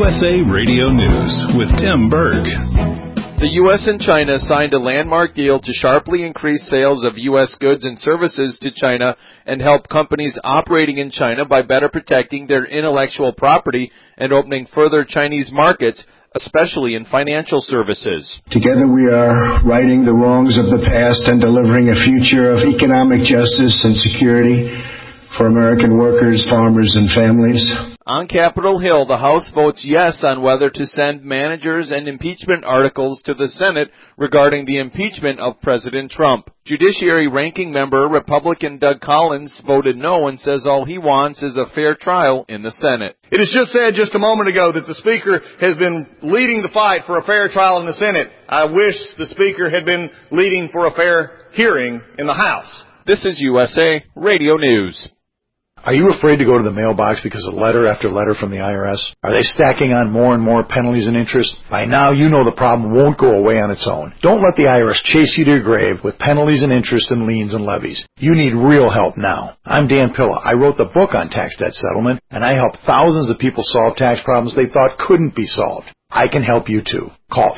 USA Radio News with Tim Berg. The U.S. and China signed a landmark deal to sharply increase sales of U.S. goods and services to China and help companies operating in China by better protecting their intellectual property and opening further Chinese markets, especially in financial services. Together we are righting the wrongs of the past and delivering a future of economic justice and security for American workers, farmers, and families. On Capitol Hill, the House votes yes on whether to send managers and impeachment articles to the Senate regarding the impeachment of President Trump. Judiciary Ranking Member Republican Doug Collins voted no and says all he wants is a fair trial in the Senate. It is just said just a moment ago that the Speaker has been leading the fight for a fair trial in the Senate. I wish the Speaker had been leading for a fair hearing in the House. This is USA Radio News. Are you afraid to go to the mailbox because of letter after letter from the IRS? Are they stacking on more and more penalties and interest? By now, you know the problem won't go away on its own. Don't let the IRS chase you to your grave with penalties and interest and liens and levies. You need real help now. I'm Dan Pilla. I wrote the book on tax debt settlement, and I help thousands of people solve tax problems they thought couldn't be solved. I can help you too. Call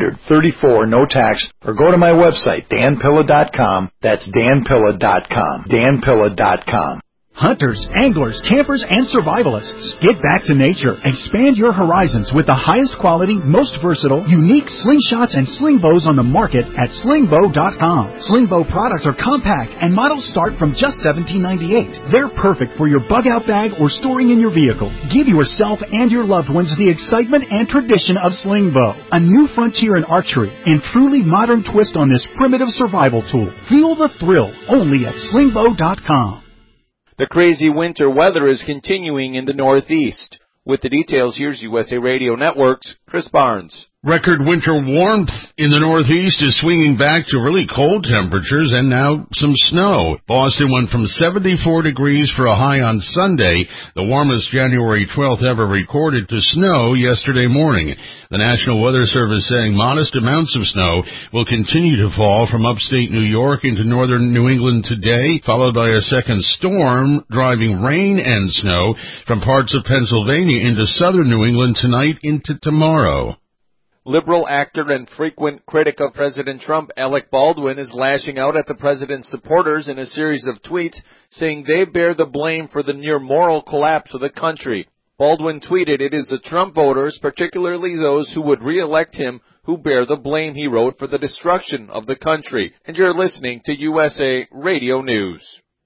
800-34-NO-TAX or go to my website, danpilla.com. That's danpilla.com. danpilla.com. Hunters, anglers, campers, and survivalists. Get back to nature. Expand your horizons with the highest quality, most versatile, unique slingshots and sling bows on the market at slingbow.com. Slingbow products are compact and models start from just $17.98. They're perfect for your bug-out bag or storing in your vehicle. Give yourself and your loved ones the excitement and tradition of Slingbow, a new frontier in archery and truly modern twist on this primitive survival tool. Feel the thrill only at slingbow.com. The crazy winter weather is continuing in the Northeast. With the details, here's USA Radio Network's Chris Barnes. Record winter warmth in the Northeast is swinging back to really cold temperatures and now some snow. Boston went from 74 degrees for a high on Sunday, the warmest January 12th ever recorded, to snow yesterday morning. The National Weather Service saying modest amounts of snow will continue to fall from upstate New York into northern New England today, followed by a second storm driving rain and snow from parts of Pennsylvania into southern New England tonight into tomorrow. Liberal actor and frequent critic of President Trump, Alec Baldwin, is lashing out at the president's supporters in a series of tweets, saying they bear the blame for the near moral collapse of the country. Baldwin tweeted, "It is the Trump voters, particularly those who would re-elect him, who bear the blame," he wrote, "for the destruction of the country." And you're listening to USA Radio News.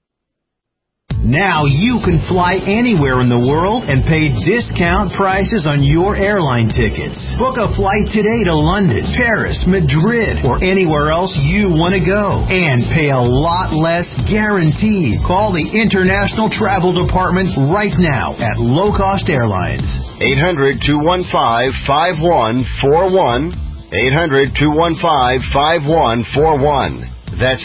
Now you can fly anywhere in the world and pay discount prices on your airline tickets. Book a flight today to London, Paris, Madrid, or anywhere else you want to go. And pay a lot less guaranteed. Call the International Travel Department right now at Low Cost Airlines. 800-215-5141. 800-215-5141. That's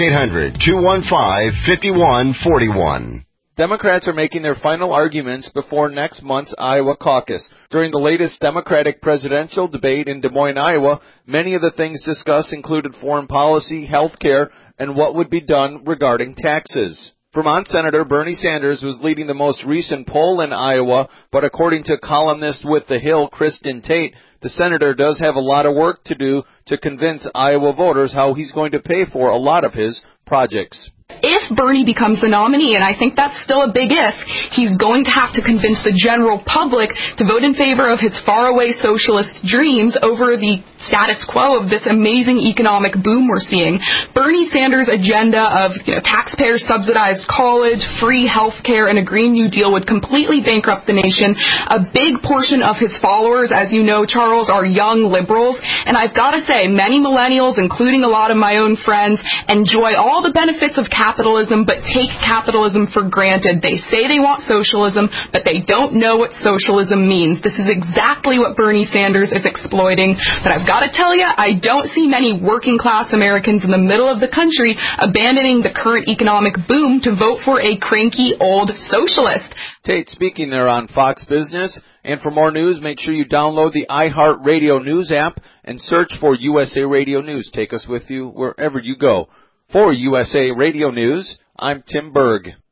800-215-5141. Democrats are making their final arguments before next month's Iowa caucus. During the latest Democratic presidential debate in Des Moines, Iowa, many of the things discussed included foreign policy, health care, and what would be done regarding taxes. Vermont Senator Bernie Sanders was leading the most recent poll in Iowa, but according to columnist with The Hill, Kristen Tate, the senator does have a lot of work to do to convince Iowa voters how he's going to pay for a lot of his projects. If Bernie becomes the nominee, and I think that's still a big if, he's going to have to convince the general public to vote in favor of his faraway socialist dreams over the status quo of this amazing economic boom we're seeing. Bernie Sanders' agenda of taxpayer-subsidized college, free health care, and a Green New Deal would completely bankrupt the nation. A big portion of his followers, as you know, Charles, are young liberals, and I've got to say, many millennials, including a lot of my own friends, enjoy all the benefits of capitalism, but take capitalism for granted. They say they want socialism, but they don't know what socialism means. This is exactly what Bernie Sanders is exploiting. But I've got to tell you, I don't see many working-class Americans in the middle of the country abandoning the current economic boom to vote for a cranky old socialist. Tate speaking there on Fox Business. And for more news, make sure you download the iHeartRadio News app and search for USA Radio News. Take us with you wherever you go. For USA Radio News, I'm Tim Berg.